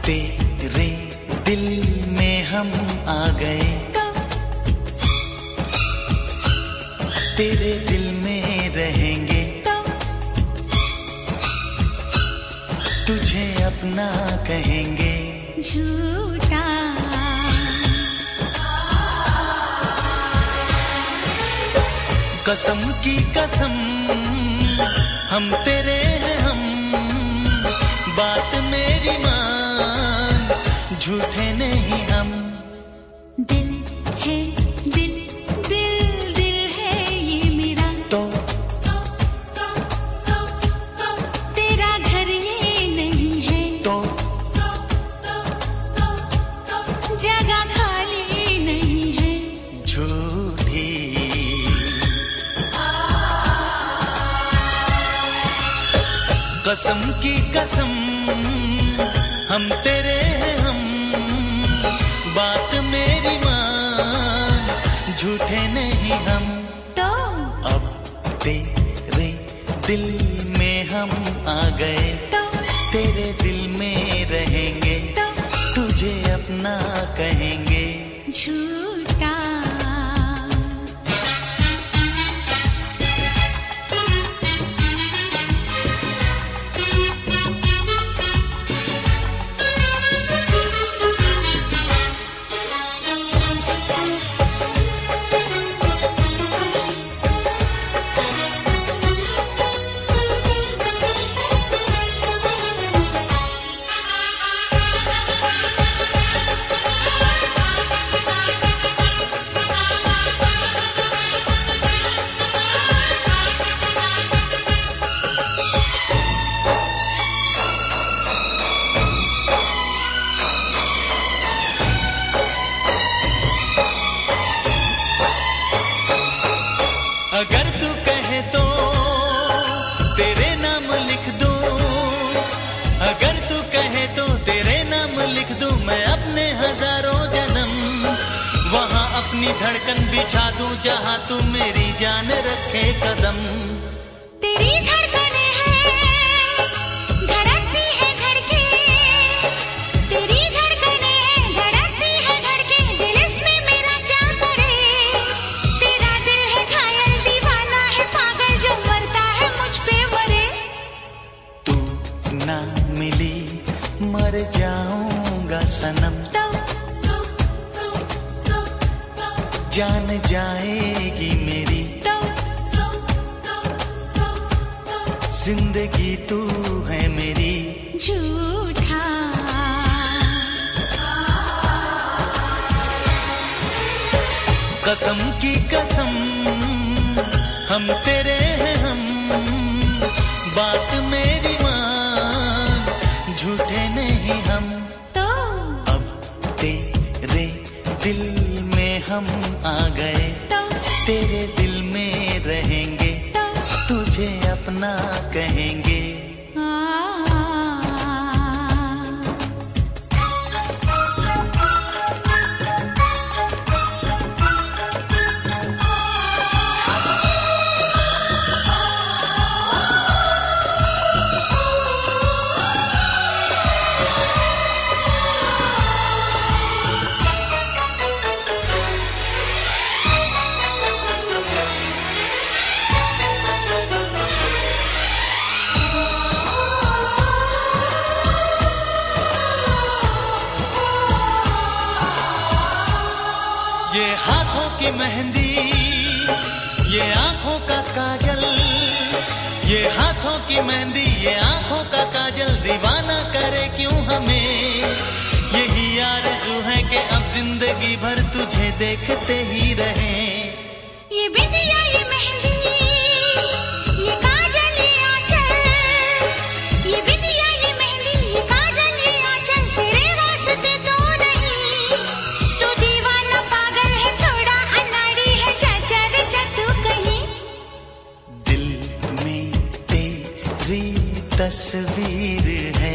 तेरे दिल में हम आ गए, तेरे दिल में रहेंगे, तुझे अपना कहेंगे। झूठा कसम की कसम हम तेरे हैं हम, बात मेरी मान, झूठे नहीं हम। दिल है दिल, दिल दिल है ये मेरा, तो तेरा घर ये नहीं है, तो जगह खाली नहीं है। झूठी कसम की कसम हम तेरे हैं हम, बात मेरी मान, झूठे नहीं हम। तो अब तेरे दिल में हम आ गए, तो तेरे दिल में रहेंगे, तो तुझे अपना कहेंगे। झूठा अगर तू कहे तो तेरे नाम लिख दूं, अगर तू कहे तो तेरे नाम लिख दूं, मैं अपने हजारों जन्म वहां अपनी धड़कन बिछा दूं, जहां तू मेरी जान रखे कदम। तेरी धड़कनें हैं धड़कती है धड़के, तेरी धड़कनें हैं धड़कती है धड़के, दिल इसमें मेरा क्या करे। तेरा दिल है घायल दीवाना है पागल, जो मरता है मुझ पे मरे। तू ना मिली मर जाऊंगा सनम, जान जाएगी मेरी जिंदगी, तू है मेरी। झूठा कसम की कसम हम तेरे हैं हम, बात मेरी मान, झूठे नहीं हम। तो अब तेरे दिल में हम आ गए, तो तेरे दिल में रहेंगे, तुझे अपना कहेंगे। ये हाथों की मेहंदी, ये आंखों का काजल, ये हाथों की मेहंदी, ये आंखों का काजल, दीवाना करे क्यों हमें। यही आरज़ू है कि अब जिंदगी भर तुझे देखते ही रहें। ये बिंदिया ये मेहंदी ये काजल ये आंचल, ये बिंदिया ये मेहंदी ये काजल ये आंचल, तेरे वास्ते तो नहीं। तू दीवाना पागल है थोड़ा अनाड़ी है, चाचा रे तू कहीं। दिल में तेरी तस्वीर है,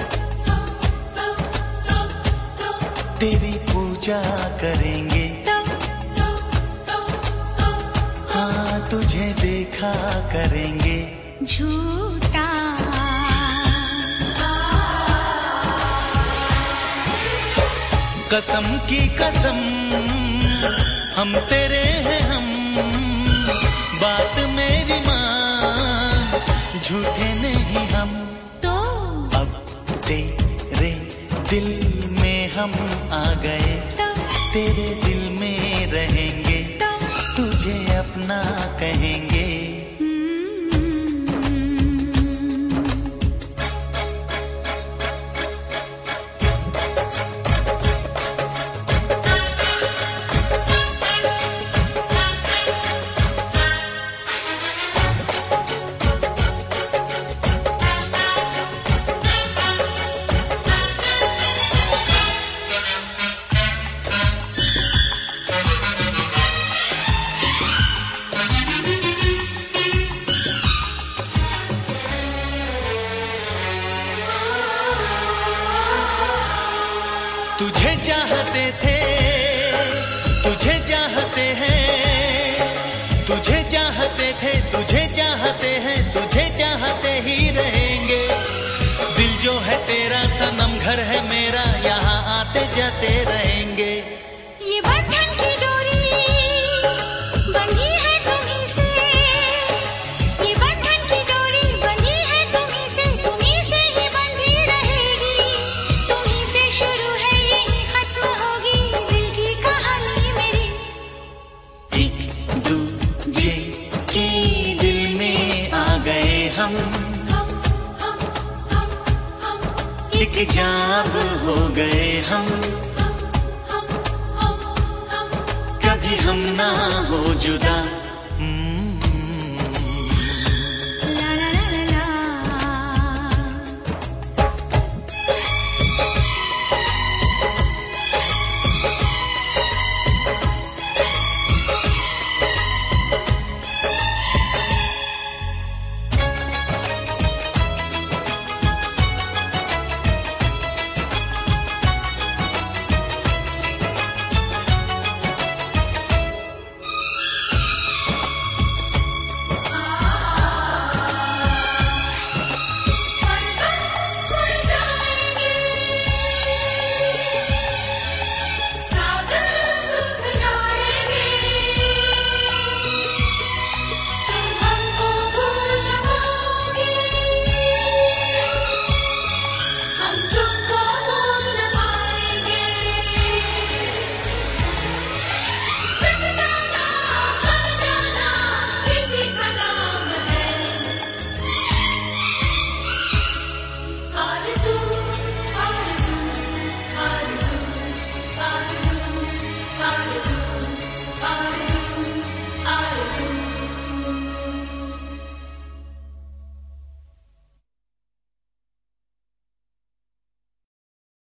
तेरी पूजा करेंगे, हाँ तुझे देखा करेंगे। झूठा कसम की कसम हम तेरे हैं हम, बात मेरी मान, झूठे नहीं हम। तो अब तेरे दिल में हम आ गए, तेरे दिल में रहेंगे, तुझे अपना कहेंगे। तुझे चाहते थे, तुझे चाहते हैं, तुझे चाहते थे, तुझे चाहते हैं, तुझे चाहते ही रहेंगे। दिल जो है तेरा सनम, घर है मेरा, यहाँ आते जाते रहेंगे। ये बंधन की डोरी बंधी है तुम्हीं से, ये बंधन की डोरी बंधी है तुम्हीं से ही बंधी रहेगी। तुम्हीं से शुरू है यही खत्म होगी दिल की कहानी मेरी। एक दूजे के दिल में आ गए हम, एक जाब हो गए हम, कभी हम ना हो जुदा।